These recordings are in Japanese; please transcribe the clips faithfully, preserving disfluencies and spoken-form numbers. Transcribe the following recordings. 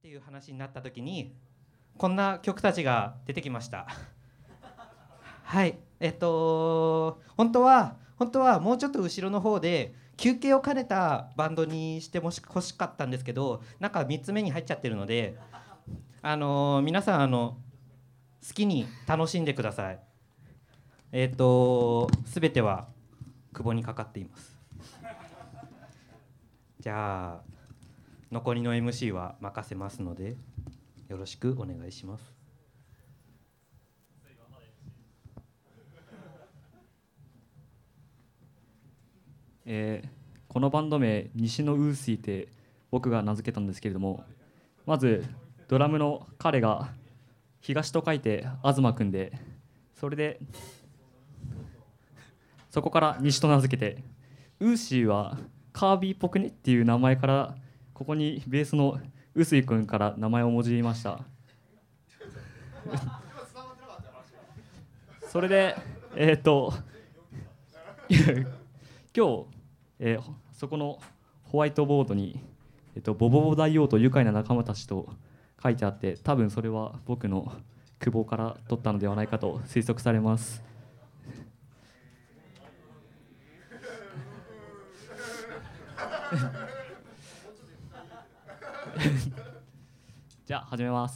っていう話になった時にこんな曲たちが出てきましたはいえっと本当は本当はもうちょっと後ろの方で休憩を兼ねたバンドにしてもし欲しかったんですけど、なんかみっつめに入っちゃってるので、あのー、皆さんあの好きに楽しんでください。えっと全ては久保にかかっていますじゃあ残りの エムシー は任せますのでよろしくお願いします。 えー、このバンド名西のウーシーって僕が名付けたんですけれども、まずドラムの彼が東と書いて東くんで、それでそこから西と名付けて、ウーシーはカービィっぽくねっていう名前から、ここにベースのウスイくんから名前をもじりましたそれでえー、っと今日、えー、そこのホワイトボードに、えっと、ボボボ大王と愉快な仲間たちと書いてあって、多分それは僕の久保から取ったのではないかと推測されますじゃあ始めます。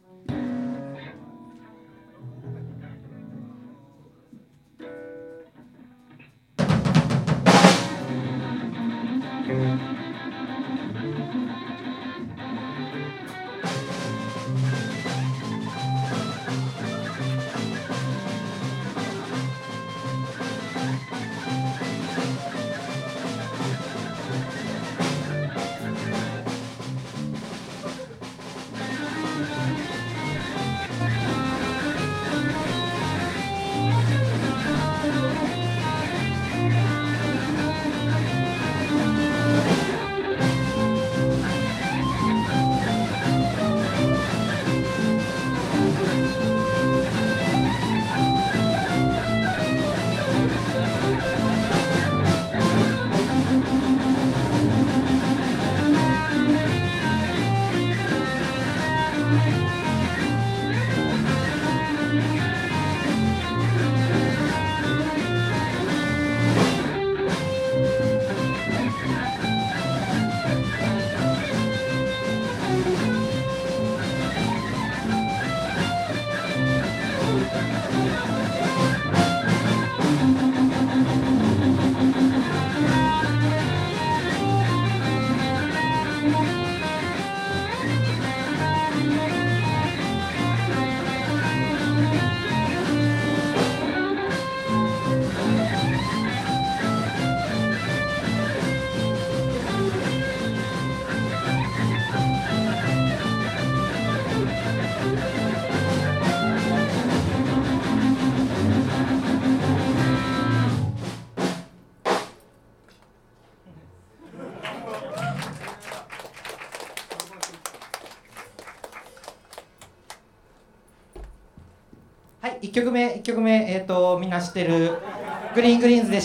いっきょくめいっきょくめ、えー、とみんな知ってるグリーングリーンズでした。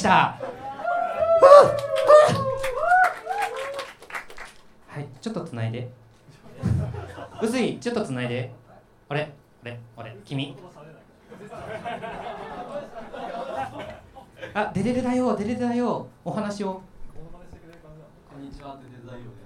はい、ちょっとつないで。うすい、ちょっとつないで。あれあれあれ君。あ、デレレだよデレレだよ、お話を。 こんにちは、デレレだよです。